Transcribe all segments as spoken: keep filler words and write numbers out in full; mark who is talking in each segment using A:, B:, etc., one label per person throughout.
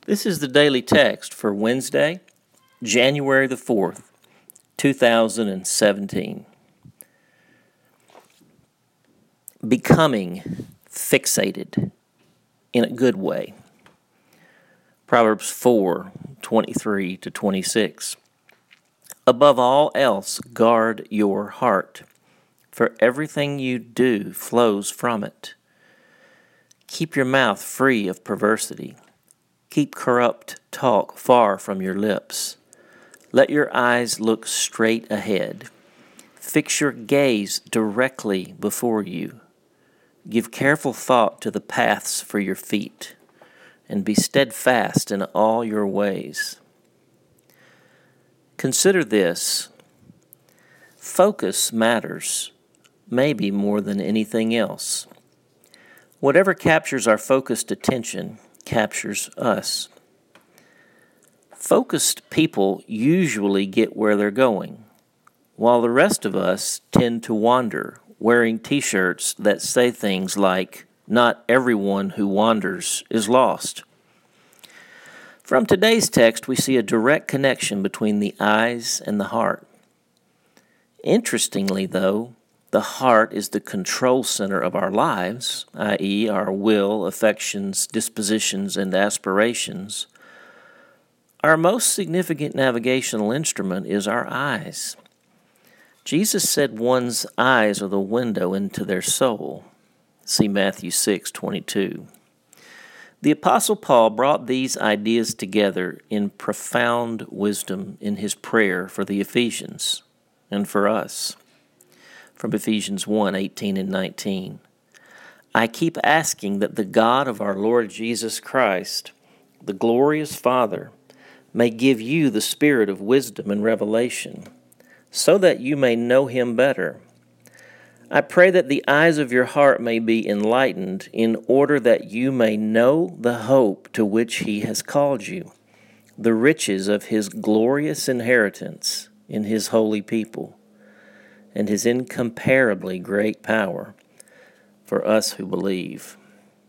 A: This is the daily text for Wednesday, January the fourth, two thousand seventeen. Becoming fixated in a good way. Proverbs four, twenty-three to twenty-six. Above all else, guard your heart, for everything you do flows from it. Keep your mouth free of perversity. Keep corrupt talk far from your lips. Let your eyes look straight ahead. Fix your gaze directly before you. Give careful thought to the paths for your feet, and be steadfast in all your ways. Consider this. Focus matters, maybe more than anything else. Whatever captures our focused attention captures us. Focused people usually get where they're going, while the rest of us tend to wander, wearing t-shirts that say things like, "Not everyone who wanders is lost." From today's text, we see a direct connection between the eyes and the heart. Interestingly, though, the heart is the control center of our lives, that is our will, affections, dispositions, and aspirations. Our most significant navigational instrument is our eyes. Jesus said one's eyes are the window into their soul. See Matthew six twenty-two. The Apostle Paul brought these ideas together in profound wisdom in his prayer for the Ephesians and for us. From Ephesians one eighteen and nineteen. I keep asking that the God of our Lord Jesus Christ, the glorious Father, may give you the spirit of wisdom and revelation, so that you may know him better. I pray that the eyes of your heart may be enlightened, in order that you may know the hope to which he has called you, the riches of his glorious inheritance in his holy people, and his incomparably great power for us who believe.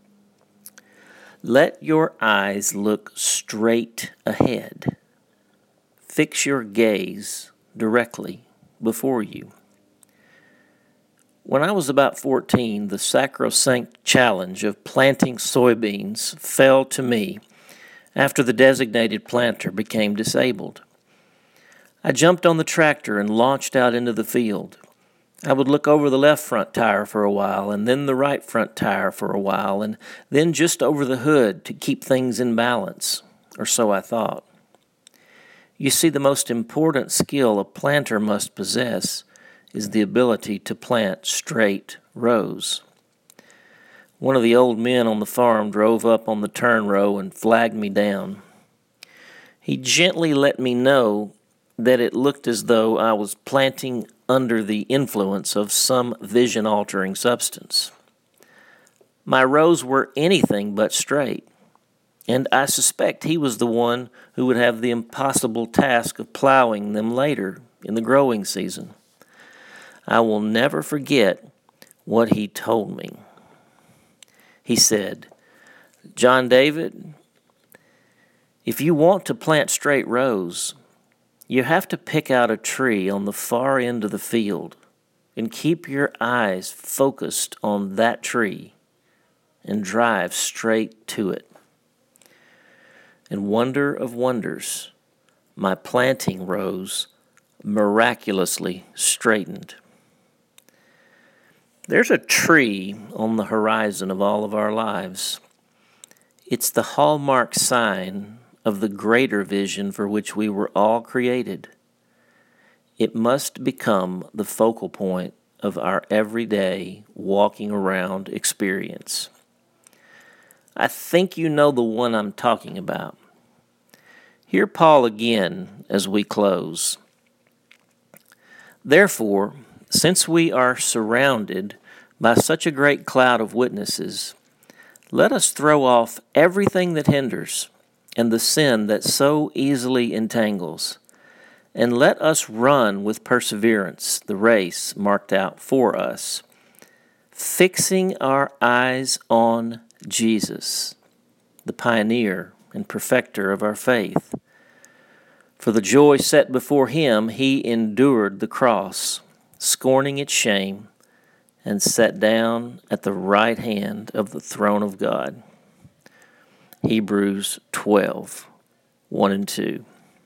A: Let your eyes look straight ahead. Fix your gaze directly before you. When I was about fourteen, the sacrosanct challenge of planting soybeans fell to me after the designated planter became disabled. I jumped on the tractor and launched out into the field. I would look over the left front tire for a while, and then the right front tire for a while, and then just over the hood to keep things in balance, or so I thought. You see, the most important skill a planter must possess is the ability to plant straight rows. One of the old men on the farm drove up on the turn row and flagged me down. He gently let me know that it looked as though I was planting under the influence of some vision-altering substance. My rows were anything but straight, and I suspect he was the one who would have the impossible task of plowing them later in the growing season. I will never forget what he told me. He said, "John David, if you want to plant straight rows, you have to pick out a tree on the far end of the field and keep your eyes focused on that tree and drive straight to it." And wonder of wonders, my planting rows miraculously straightened. There's a tree on the horizon of all of our lives. It's the hallmark sign of the greater vision for which we were all created. It must become the focal point of our everyday walking around experience. I think you know the one I'm talking about. Hear Paul again as we close. Therefore, since we are surrounded by such a great cloud of witnesses, let us throw off everything that hinders and the sin that so easily entangles, and let us run with perseverance the race marked out for us, fixing our eyes on Jesus, the pioneer and perfecter of our faith. For the joy set before him, he endured the cross, scorning its shame, and sat down at the right hand of the throne of God. Hebrews twelve, one and two.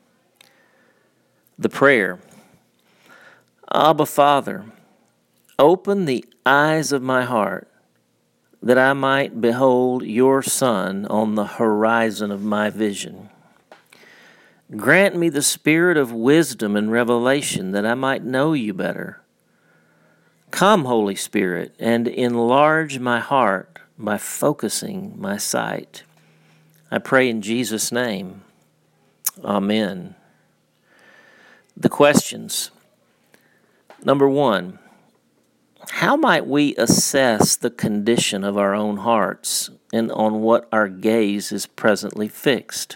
A: The prayer. Abba, Father, open the eyes of my heart, that I might behold your Son on the horizon of my vision. Grant me the spirit of wisdom and revelation, that I might know you better. Come, Holy Spirit, and enlarge my heart by focusing my sight. I pray in Jesus' name. Amen. The questions. Number one, how might we assess the condition of our own hearts and on what our gaze is presently fixed?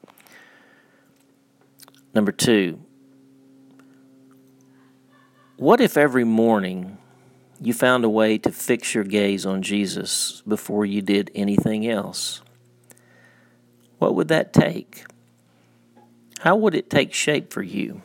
A: Number two, what if every morning you found a way to fix your gaze on Jesus before you did anything else? What would that take? How would it take shape for you?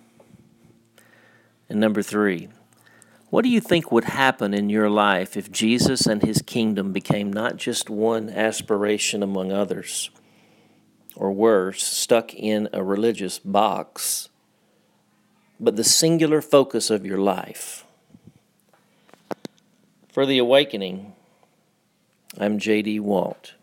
A: And number three, what do you think would happen in your life if Jesus and his kingdom became not just one aspiration among others, or worse, stuck in a religious box, but the singular focus of your life? For The Awakening, I'm J D Walt.